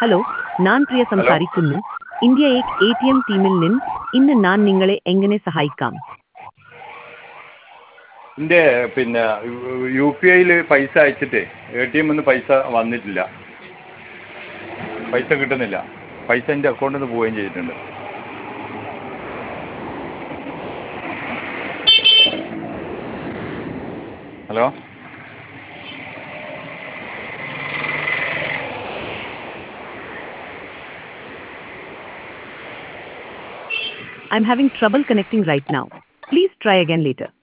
Hello, ഞാൻ Priya hello സംസാരിക്കുന്നു. India എക് ATM ടീമിൽ നിന്ന് ഇന്ന് ഞാൻ നിങ്ങളെ എങ്ങനെ സഹായിക്കാം? എൻ്റെ യു പി ഐയിൽ പൈസ അയച്ചിട്ട് ATM ന്ന് പൈസ വന്നിട്ടില്ല, പൈസ കിട്ടുന്നില്ല. പൈസ എൻ്റെ അക്കൗണ്ടിൽ നിന്ന് പോവുകയും ചെയ്തിട്ടുണ്ട്. Hello I'm having trouble connecting right now. Please try again later.